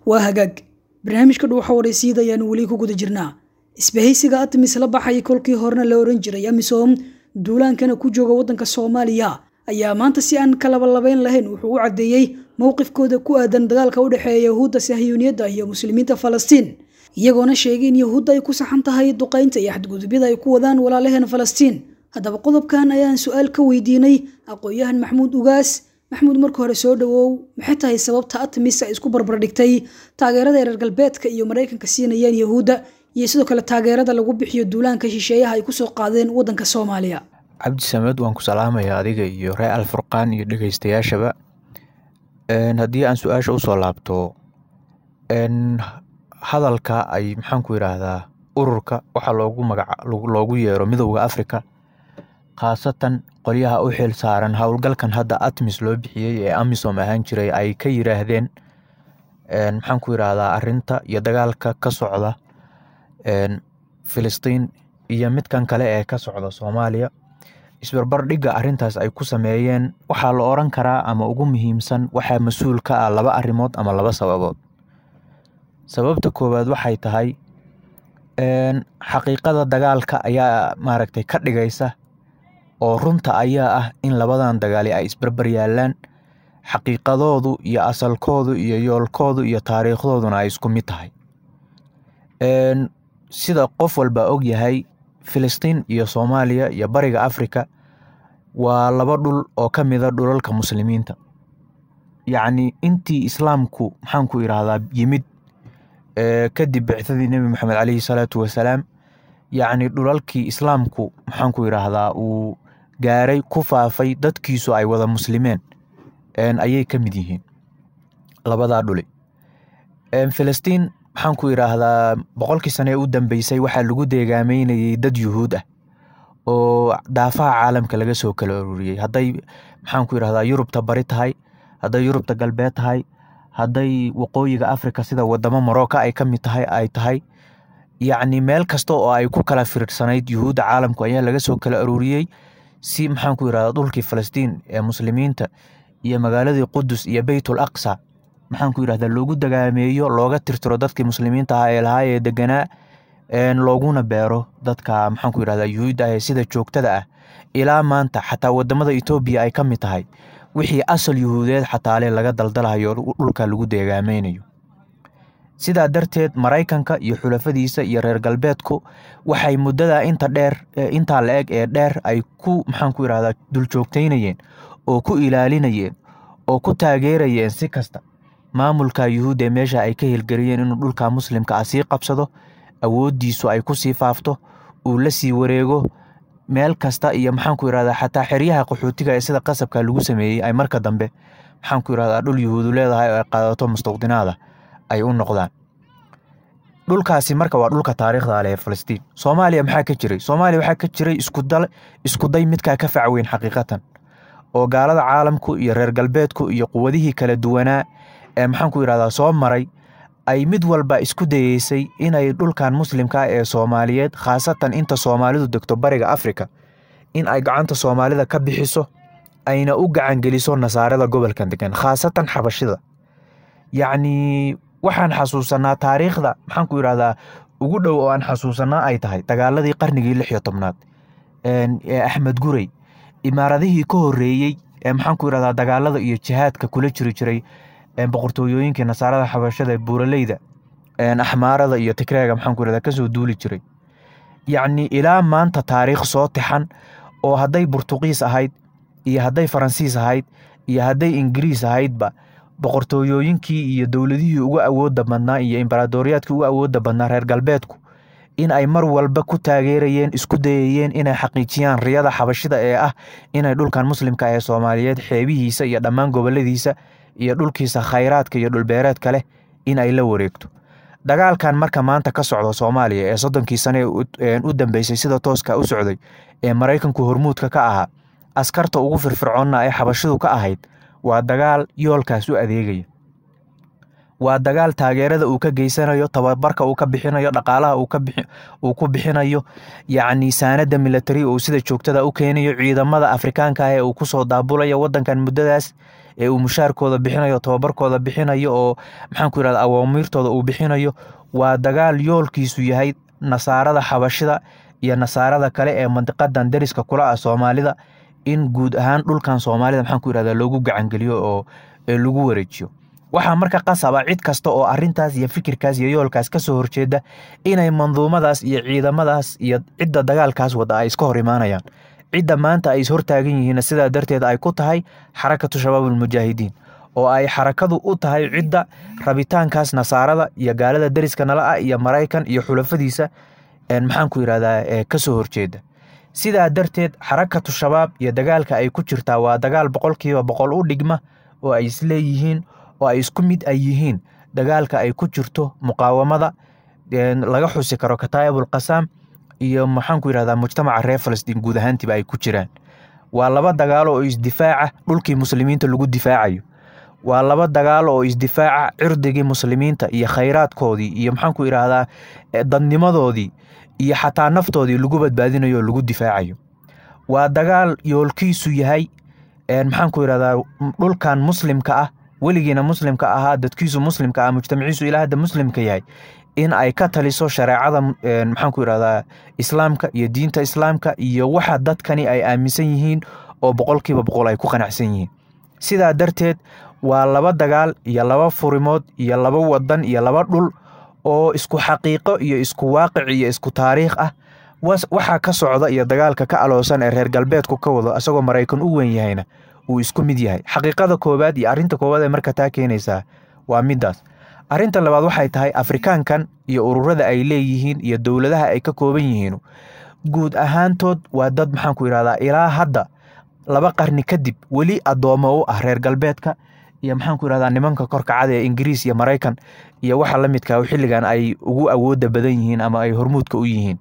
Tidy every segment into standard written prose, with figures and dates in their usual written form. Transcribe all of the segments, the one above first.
waa hagaag barnaamijka dhuuxa waraysiida ayaan weli ku guda jirnaa. Isbahaysiga ATMIS la baxay kolkii horena la oran jiray AMISOM duulaankana ku jooga wadanka Soomaaliya ayaa maanta si aan kala labayn lahayn wuxuu u cadeeyay mowqifkooda ku aadan dagaalka u dhaxeeya Yahuudda Sahyuuniyadda iyo Muslimiinta Falastiin, iyagoona sheegay in Yahuudda ay ku saxan tahay duqeynta iyo xadgudubyada ay ku wadaan walaalaheena Falastiin. haddaba qodobkan ayaan su'aal ka weydiinay aqoonyahan Maxamuud Ugaas. Maxamuud, marka hore soo dhawow, maxay tahay sababta ATMIS ay isku barbar dhigtay taageerada reer galbeedka iyo Mareykanka siinayeen Yahuudda iyo sidoo kale taageerada lagu bixiyo duulaanka shisheeyaha ay ku soo qaadeen wadanka Soomaaliya? Cabdi Samed, waan ku salaamayaa adiga iyo Ray Alfurqaan iyo dhageystayaashaba. Haddii aan su'aasha u soo laabto, hadalka ay maxaan ku yiraahdaa ururka waxa loogu yeero Midowga Afrika, khaasatan qolyaha u xil saaran howlgalkan hadda ATMIS loo bixiyay ee AMISOM ahaan jiray, ay ka yiraahdeen maxaan ku yiraahdaa arrinta iyo dagaalka ka socda Filistiin iyo midkan kale ee ka socda Soomaaliya. Isbarbar dhiga arrintaas ay ku sameeyeen waxaa la oran karaa ama ugu muhiimsan waxaa mas'uul ka ah laba arrimood ama laba sababood. Sababta koowaad waxay tahay xaqiiqada dagaalka ayaa maaragtay ka dhigaysa oo runta ayaa ah in labadan dagaali ay isbarbar yaalaan, xaqiiqadoodu iyo asalkoodu iyo yoolkoodu iyo taariikhdooduna ay isku mid tahay. Sida qof walba og yahay, Filistiin iyo Soomaaliya iyo Bariga Afrika waa laba dhul oo ka mid ah dhulalka muslimiinta. Yacni intii islaamku maxaan ku yiraahdaa yimid kadib bixitadii Nabi Maxamed calayhi salaatu wasalaam, yacni dhulalkii islaamku maxaan ku yiraahdaa uu gaaray ku faafay dadkiisu ay wada muslimeen ayay ka mid yihiin labadaa dhuli. Filistiin maxaan ku yiraahdaa boqolkii sano ee u dambeysay waxaa lagu deegaameynayay dad Yuhuud ah oo daafaha caalamka laga soo kala ururiyay, hadday maxaan ku yiraahdaa Yurubta bari tahay, hadday Yurubta galbeed tahay, hadday waqooyiga Afrika sida wadamo Morocco ay ka mid tahay ay tahay, yacni meel kasta oo ay ku kala fiirsanayd Yuhuudda caalamku ayaa laga soo kala ururiyay si maxaan ku yiraahdaa dhulkii Filistiin ee muslimiinta iyo magaaladii Qudus iyo Baytul Aqsa maxaan ku yiraahdaa loogu dagaameeyo, looga tirtiro dadkii muslimiinta ah ee lahaa ee deganaa, looguna beero dadka maxaan ku yiraahdaa Yuhuudda ah sida joogtada ah ilaa maanta. xataa wadamada Itoobiya ay ka mid tahay wixii asal Yuhuudeed xataa laga daldalayo dhulka lagu deegaameynayo. sidaa darteed Mareykanka iyo xulafadiisa iyo reer galbeedku waxay muddada inta la eg ee dheer ay ku maxaan ku yiraahdaa dul joogteynayeen oo ku ilaalinayeen oo ku taageerayeen si kasta maamulka Yuhuudda ee meesha ay ka hilgariyeen inuu dhulka muslimka sii qabsado, awoodiisu ay ku sii faafto, uu la sii wareego meel kasta, iyo maxaan ku yiraahdaa xataa xeryaha qaxootiga ee sida qasabka lagu sameeyay ay marka dambe maxaan ku yiraahdaa dhul Yuhuudu leedahay oo ay qaadato mustaqdinaada ay u noqdaan. dhulkaasi marka waa dhulka taariikhda leh ee Filistiin. Soomaaliya maxaa ka jiray? Soomaaliya waxaa ka jiray isku day midka ka facweyn xaqiiqatan oo gaalada caalamku iyo reer galbeedku iyo quwadihii kala duwanaa ee maxaan ku yiraahdaa soo maray ay mid walba isku dayeysay inay dhulkan muslimka ee Soomaaliyeed, khaasatan inta Soomaalidu degto Bariga Afrika, in ay gacanta Soomaalida ka bixiso ayna u gacan geliso nasaarada gobolkan degan, khaasatan Xabashida. yacni waxaan xasuusanaa taariikhda maxaan ku yiraahdaa ugu dhow oo aan xasuusanaa ay tahay dagaaladii qarnigii 16aad ee Axmed Gurey, imaaradihii ka horeeyay ee maxaan ku yiraahdaa dagaalada iyo jihaadka kula jiray boqortooyooyinkii nasaarada Xabashada ee Buuraleyda, Axmaarada iyo Tigreega maxaan ku yiraahdaa ka soo duuli jiray. yacni ilaa maanta taariikh soo tixan oo hadday Burtuqiis ahayd iyo hadday Faransiis ahayd iyo hadday Ingiriis ahaydba boqortooyooyinkii iyo dowladihii ugu awoodda badnaa iyo imbaradoriyaadkii ugu awoodda badnaa reer galbeedku in ay mar walba ku taageerayeen, isku dayayeen inay xaqiijiyaan riyada Xabashida ee ah inay dhulkan muslimka ee Soomaaliyeed xeebihiisa iyo dhammaan goboladiisa iyo dhulkiisa khayraadka iyo dhulbeereedka leh in ay la wareegto. dagaalkan marka maanta ka socdo Soomaaliya ee 30kii sano u dambeysay sida tooska u socday ee Mareykanku hormuudka ka ahaa, askarta ugu firfircoonna ee Xabashidu ka ahayd, waa dagaal yoolkaas u adeegaya. waa dagaal taageerada uu ka geysanayo, tababarka uu ka bixinayo, dhaqaalaha uu ku bixinayo, yacni saanada military uu sida joogtada u keenayo, ciidamada Afrikaanka ah ee uu kusoo daabulayo wadankan muddadaas ee uu mushaarkooda bixinayo, tababarkooda bixinayo, oo maxaan ku yidhahdaa awaamirtooda uu bixinayo. waa dagaal yoolkiisu yahay nasaarada xabashida iyo nasaarada kale ee mandiqadan dariska kula ah Soomaalida in guud ahaan dhulkan Soomaalida maxaan ku yiraahdaa loogu gacan geliyo oo lagu wareejiyo. waxaa marka qasaba cid kasta oo arintaas iyo fikirkaas iyo yoolkaas ka soo horjeeda inay manduumadaas iyo ciidamadaas iyo cidda dagaalkaas wada ay iska hor imaanayaan. cidda maanta ay hortaagan yihiin sidaa darteed ay ku tahay xarakatu shabaabul mujaahidiin, oo ay xarakadu u tahay cidda rabitaankaas nasaarada iyo gaalada dariska nala ah iyo Mareykan iyo xulafadiisa maxaan ku yiraahdaa ka soo horjeeda. sidaa darteed xarakatu shabaab iyo dagaalka ay ku jirtaa waa dagaal 100% u dhigma oo ay isleeyihiin oo ay isku mid ay yihiin dagaalka ay ku jirto muqaawamada laga xusi karo Kataayibul Qasaam iyo maxaan ku yiraahdaa mujtamaca reer Falastiin guud ahaantiba ay ku jiraan. waa laba dagaal oo isdifaaca dhulkii muslimiinta lagu difaacayo, waa laba dagaal oo isdifaaca cirdigii muslimiinta iyo khayraadkoodii iyo maxaan ku yiraahdaa dadnimadoodii iyo xataa naftoodii lagu badbaadinayo lagu difaacayo. waa dagaal yoolkiisu yahay maxaan ku yiraahdaa dhulkan muslimka ah weligiina muslimka ahaa, dadkiisu muslimka ah, mujtamaciisu ilaa hadda muslimka yahay, in ay ka taliso shareecada maxaan ku yiraahdaa islaamka iyo diinta islaamka iyo waxa dadkani ay aaminsan yihiin oo 100% ay ku qanacsan yihiin. sidaa darteed waa laba dagaal iyo laba furimood iyo laba wadan iyo laba dhul oo isku xaqiiqo iyo isku waaqic iyo isku taariikh ah. waxa ka socda iyo dagaalka ka aloosan ee reer galbeedku ka wado asagoo Mareykan u weyn yahayna uu isku mid yahay. xaqiiqada koobaad iyo arinta koobaad ee marka taa keenaysa waa midaas. arinta labaad waxay tahay Afrikaankan iyo ururada ay leeyihiin iyo dawladaha ay ka kooban yihiin guud ahaantood waa dad maxaan ku yiraahdaa ilaa hadda 2 qarni kadib weli adoomo u ah reer galbeedka iyo maxaan ku yiraahdaa nimanka korka cad ee Ingiriis iyo Mareykan iyo waxa la midka xilligan ay ugu awooda badan yihiin ama ay hormuudka u yihiin.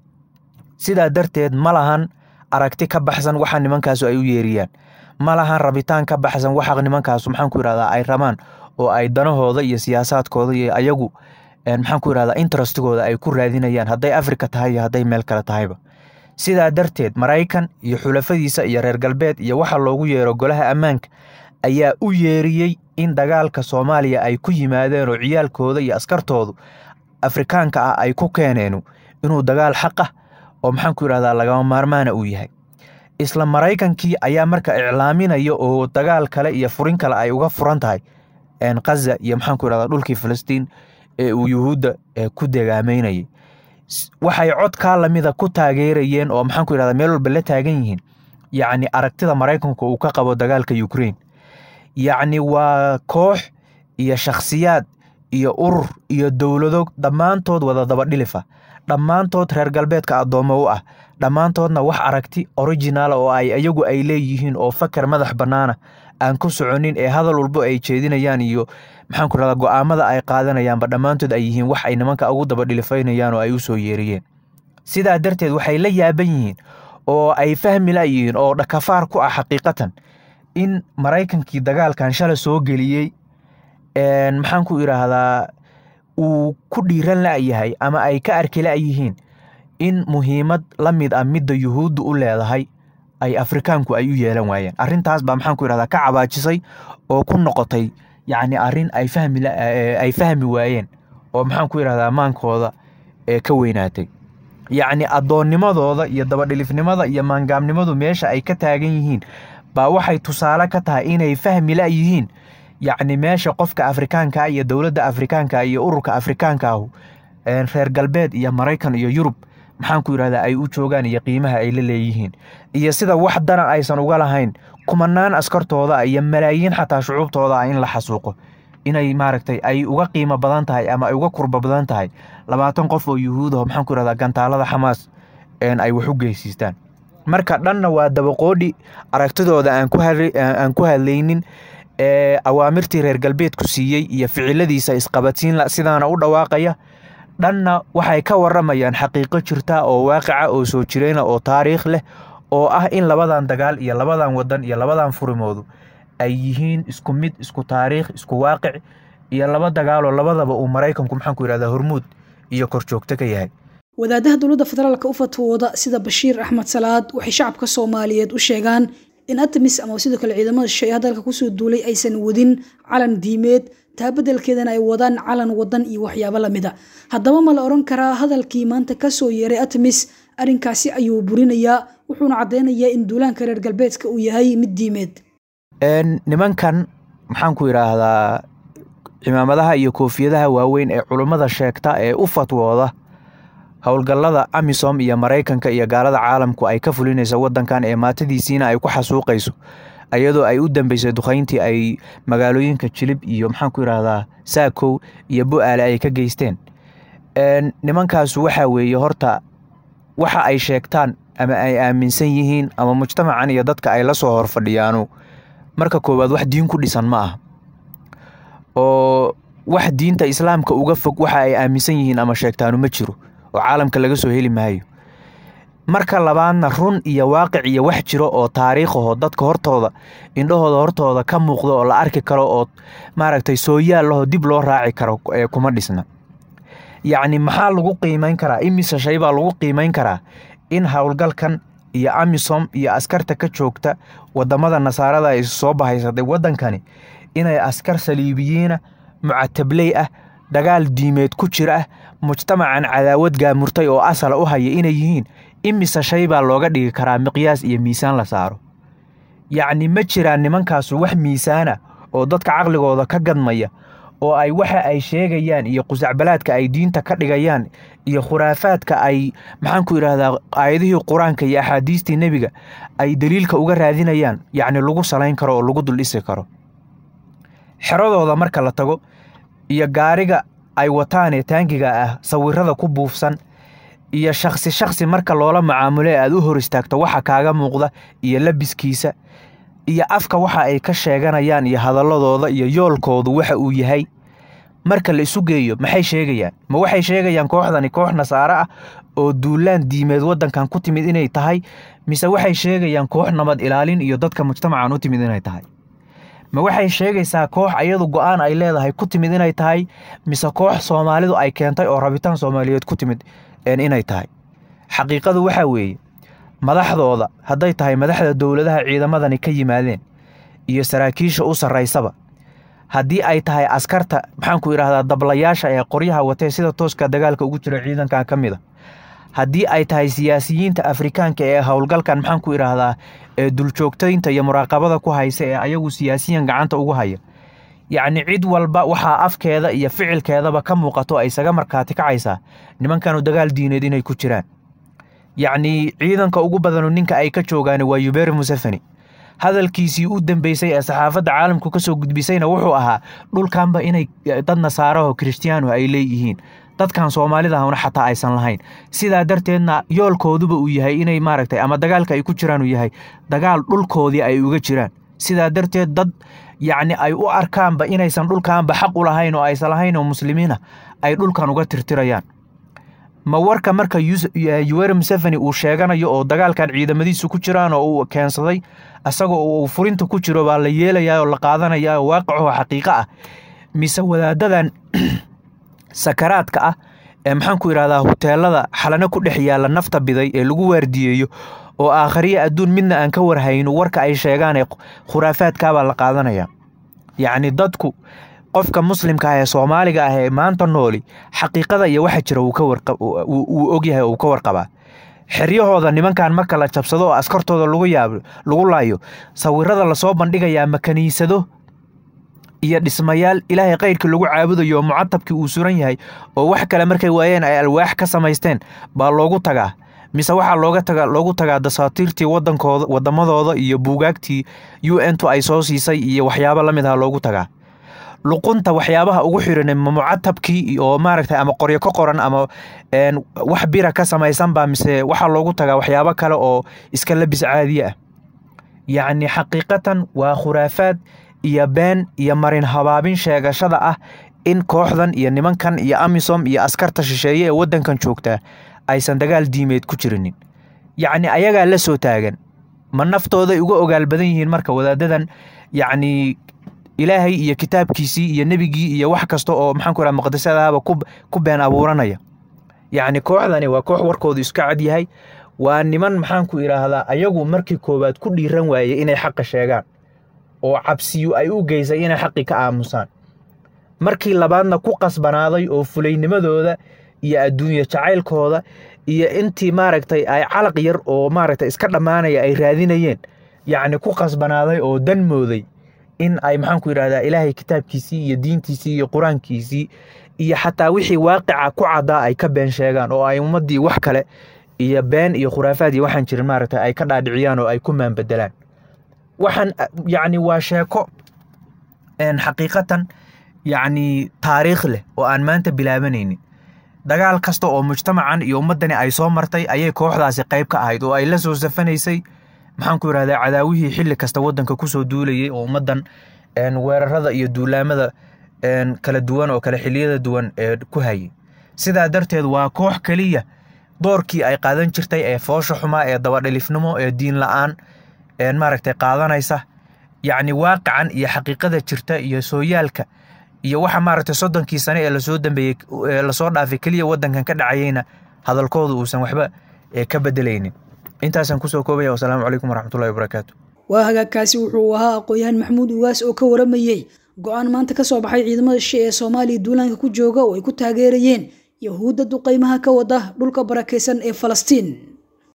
sidaa darteed ma lahan aragti ka baxsan waxa nimankaas ay u yeeriyaan, ma lahan rabitaan ka baxsan waxa nimankaas maxaan ku yiraahdaa ay rabaan oo ay danahooda iyo siyaasadkooda iyo ayagu maxaan ku yiraahdaa interestigooda ay ku raadinayaan haday Afrika tahay iyo haday meel kale tahayba. sidaa darteed Mareykan iyo xulafadiisa iyo reer galbeed iyo waxa loogu yeero golaha ammaanka ayaa u yeeriyay in dagaalka Soomaaliya ay ku yimaadeen oo ciyaalkooda iyo askartoodu Afrikaanka ah ay ku keeneen inuu dagaal xaq ah oo maxaan ku yiraahdaa laga maarmaan uu yahay. isla Mareykankii ayaa marka iclaaminayo oo dagaal kale iyo furin kale ay uga furan tahay Gaza iyo maxaan ku yiraahdaa dhulkii Falastiin ee uu Yuhuudda ku deegaameynayay. waxay cod ka lamida ku taageerayeen oo maxaan ku yiraahdaa meel walba la taagan yihiin yacni aragtida Mareykanku uu ka qabo dagaalka Ukraine. yacni waa koox iyo shakhsiyaad iyo urur iyo dawlado dhammaantood wada daba dhilifa, dhammaantood reer galbeedka adoomo u ah, dhammaantoodna wax aragti original oo ay ayagu ay leeyihiin oo fakar madax banaana aan ku soconin ee hadal walba ay jeedinayaan iyo maxaan ku yiraahdaa go'aamada ay qaadanayaanba dhammaantood ay yihiin wax ay nimanka ugu daba dhilifaynayaan oo ay u soo yeeriyeen. sidaa darteed waxay la yaaban yihiin oo ay fahmi laayihiin oo dhakafaar ku ah xaqiiqatan in Mareykankii dagaalkan shalay soo geliyay maxaan ku yiraahdaa uu ku dhiiran laayahay ama ay ka arki laayihiin in muhiimad la mid ah midda Yuhuuddu u leedahay ay Afrikaanku ay u yeelan waayeen. arintaas baa maxaan ku yiraahdaa ka cabaajisay oo ku noqotay yacni arin ay fahmi waayeen oo maxaan ku yiraahdaa maankooda ka weynaatay. yacni adoonnimadooda iyo daba dhilifnimada iyo maangaamnimadu meesha ay ka taagan yihiin baa waxay tusaale ka tahay inay fahmi laayihiin yacni meesha qofka Afrikaanka iyo dawladda Afrikaanka iyo ururka Afrikaanka reer galbeed iyo Mareykan iyo Yurub maxaan ku yiraahdaa ay u joogaan iyo qiimaha ay la leeyihiin iyo sida wax dana aysan uga lahayn kumanaan askartooda iyo malaayiin xataa shucuubtooda in la xasuuqo inay maaragtay ay uga qiimo badan tahay ama ay uga kurba badan tahay 20 qof oo Yuhuud ah maxaan ku yiraahdaa gantaalada Xamaas ay wax u geysistaan. marka dhanna waa dabaqoodhi aragtidooda aan ku hadlaynin awaamirtii reer galbeedku siiyay iyo ficiladiisa isqabadsiin la sidaana u dhawaaqaya. dhanna waxay ka waramayaan xaqiiqo jirta oo waaqica oo soo jireena oo taariikh leh oo ah in labadan dagaal iyo labadan wadan iyo labadan furimoodu ay yihiin isku mid, isku taariikh, isku waaqic iyo laba dagaal oo labadaba uu Mareykanku maxaan ku yiraahdaa hormuud iyo korjoogto ka yahay. wadaadaha dowladda federaalka u fatwooda sida Bashiir Axmed Salaad waxay shacabka Soomaaliyeed u sheegaan in ATMIS ama sidoo kale ciidamada shisheeye dalka ku soo duulay aysan wadin calan diimeed taa beddelkeedana ay wadaan calan wadan iyo waxyaabo la mid ah. haddaba ma la oran karaa hadalkii maanta ka soo yeeray ATMIS arrinkaasi ayuu burinayaa wuxuuna cadeynayaa in duulaanka reer galbeedka uu yahay mid diimeed. nimankan maxaan ku yiraahdaa cimaamadaha iyo koofiyadaha waaweyn ee culimada sheegta ee u fatwooda howlgallada AMISOM iyo Mareykanka iyo gaalada caalamku ay ka fulinayso wadankan ee maatadiisiina ay ku xasuuqayso ayadoo ay u dambeysay duqeyntii ay magaalooyinka Jilib iyo maxaan ku yiraahdaa Saakow iyo Bu'aale ay ka geysteen. nimankaas waxa weeye horta waxa ay sheegtaan ama ay aaminsan yihiin ama mujtamacan iyo dadka ay la soo horfadhiyaano marka koowaad wax diin ku dhisan ma aha oo wax diinta islaamka uga fog waxa ay aaminsan yihiin ama sheegtaanu ma jiro oo caalamka laga soo heli maayo. marka labaadna run iyo waaqic iyo wax jiro oo taariikhaho dadka hortooda indhahooda hortooda ka muuqdo oo la arki karo oo maaragtay sooyaal loo dib loo raaci karo kuma dhisna. yacni maxaa lagu qiimeyn karaa imise shay baa lagu qiimeyn karaa in howlgalkan iyo AMISOM iyo askarta ka joogta wadamada nasaarada ay soo bahaysaday wadankani inay askar saliibiyiina mucatabley ah dagaal diimeed ku jira mujtamacan cadaawad gaamurtay oo asal u haya inay yihiin imise shay baa looga dhigi karaa miqyaas iyo miisaan la saaro. yacni ma jiraan nimankaas wax miisaana oo dadka caqligooda ka gadmaya oo ay waxa ay sheegayaan iyo qusacbalaadka ay diinta ka dhigayaan iyo khuraafaadka ay maxaan ku yiraahdaa aayadihii quraanka iyo axaadiistii nabiga ay daliilka uga raadinayaan yacni lagu salayn karo oo lagu dul dhisi karo. xeradooda marka la tago iyo gaariga ay wataan ee taangiga ah sawirada ku buufsan iyo shakhsi marka loola macaamulay aad u hor istaagto waxa kaaga muuqda iyo labiskiisa iyo afka waxa ay ka sheeganayaan iyo hadaladooda iyo yoolkoodu waxa uu yahay marka la isu geeyo maxay sheegayaan ma waxay sheegayaan kooxdani koox nasaara ah oo duulaan diimeed wadankan ku timid inay tahay mise waxay sheegayaan koox nabad ilaalin iyo dadka mujtamacan u timid inay tahay ma waxay sheegaysaa koox ayadu go'aan ay leedahay ku timid inay tahay mise koox Soomaalidu ay keentay oo rabitaan Soomaaliyeed ku timid inay tahay. xaqiiqadu waxa weeye madaxdooda hadday tahay madaxda dowladaha ciidamadani ka yimaadeen iyo saraakiisha u sareysaba haddii ay tahay askarta maxaan ku yiraahdaa dablayaasha ee qoryaha watay sida tooska dagaalka ugu jira ciidanka kamida haddii ay tahay siyaasiyiinta Afrikaanka ee howlgalkan maxaan ku yiraahdaa ee duljoogtaynta iyo muraaqabada ku haysa ee ayagu siyaasiyan gacanta ugu haya yacni cid walba waxa afkeeda iyo ficilkeedaba ka muuqato ay isaga markaati kacaysa nimankan dagaal diineed inay ku jiraan. yacni ciidanka ugu badan ninka ay ka joogaan waa Yoweri Museveni hadalkiisii u dambeysay ee saxaafadda caalamku ka soo gudbisayna wuxuu ahaa dhulkaanba inay dad nasaaraho Kristiyaano ay leeyihiin dadkan Soomaalida ahna xataa aysan lahayn sidaa darteedna yoolkooduba uu yahay inay maaragtay ama dagaalka ay ku jiraan uu yahay dagaal dhulkoodii ay uga jiraan sidaa darteed dad yacni ay u arkaanba inaysan dhulkaanba xaq u lahayn oo aysan lahayn oo muslimiina ay dhulkan uga tirtirayaan. ma warka marka Yoweri Museveni uu sheeganayo oo dagaalkan ciidamadiisu ku jiraan oo uu keensaday asagoo uu furinta ku jiro baa la yeelayaa oo la qaadanayaa oo waaqicoo xaqiiqo ah mise wadaadadan sakaraadka ah ee maxaan ku yiraahdaa hoteelada xalana ku dhex yaala nafta biday ee lagu waardiyeeyo oo aakhiriya adduun midna aan ka warhayno warka ay sheegaan ee khuraafaadka baa la qaadanaya. yacni dadku qofka muslimka ah ee Soomaaliga ah ee maanta nooli xaqiiqada iyo waxa jira uu og yahay oo ka warqaba xeryahooda nimankan marka la jabsado oo askartooda lagu laayo sawirada la soo bandhigayaa makaniisado iyo dhismayaal ilaahay qayrka lagu caabudayo mucatabkii uu suran yahay oo wax kale markay waayeen ay alwaax ka samaysteen baa loogu tagaa mise waxa loogu tagaa dasaatiirtii wadamadooda iyo buugaagtii UN ay soo siisay iyo waxyaabo la mid ah loogu tagaa. luqunta waxyaabaha ugu xiran mucatabkii oo maaragtay ama qoryo ka qoran ama wax bira ka samaysan baa mise waxa loogu tagaa waxyaabo kale oo iska labis caadi ah. yacni xaqiiqatan waa khuraafaad iyo been iyo marin habaabin sheegashada ah in kooxdan iyo nimankan iyo AMISOM iyo askarta shisheeye ee wadankan joogta aysan dagaal diimeed ku jirinin. yacni ayaga la soo taagan ma naftooda uga ogaal badan yihiin marka wadaadadan yacni ilaahay iyo kitaabkiisii iyo nebigii iyo wax kasta oo maxaan ku yidhahdaa muqadasadaaba ku been abuuranaya. yacni kooxdani waa koox warkoodu iska cad yahay, waa niman maxaan ku idhaahdaa ayagu markii koowaad ku dhiiran waayey inay xaqa sheegaan oo cabsiyu ay u geysay inay xaqi ka aamusaan, markii labaadna ku qasbanaaday oo fulaynimadooda iyo adduunye jacaylkooda iyo intii maaragtay ay calaq yar oo maaragtay iska dhammaanaya ay raadinayeen, yacni ku qasbanaaday oo dan mooday in ay maxaan ku idhahdaa ilaahay kitaabkiisii iyo diintiisii iyo qur-aankiisii iyo xataa wixii waaqica ku caddaa ay ka been sheegaan oo ay ummaddii wax kale iyo been iyo khuraafaad iyo waxaan jirin maaragtay ay ka dhaadhiciyaan oo ay ku maanbedelaan. waxaan yacni waa sheeko xaqiiqatan yacni taariikh leh oo aan maanta bilaabanaynin. dagaal kasta oo mujtamacan iyo ummaddani ay soo martay ayay kooxdaasi qayb ka ahayd oo ay la soo safanaysay maxaan ku idhahdaa cadaawihii xilli kasta waddanka ku soo duulayay oo ummaddan weerarada iyo duulaamada kala duwan oo kale xilliyada duwan ku hayay. sidaa darteed waa koox keliya doorkii ay qaadan jirtay ee foosha xumaa ee dabadhalifnimo ee diin la'aan maaragtay qaadanaysa, yacni waaqican iyo xaqiiqada jirta iyo sooyaalka iyo waxa maaragtay 30kii sano ee lasoo dambeeyey lasoo dhaafay keliya waddankan ka dhacayayna hadalkoodu uusan waxba ka bedelaynin. intaasaan kusoo koobaya. wasalaamu calaykum waraxmatullahi wabarakaatu. waa hagaagkaasi wuxuu ahaa aqoon-yahan maxamuud uwaas oo ka waramayey go-aan maanta ka soo baxay ciidamada shishe ee Soomaaliya duulaanka ku jooga oo ay ku taageerayeen yahuudda duqeymaha ka wada dhulka barakeysan ee Falastiin.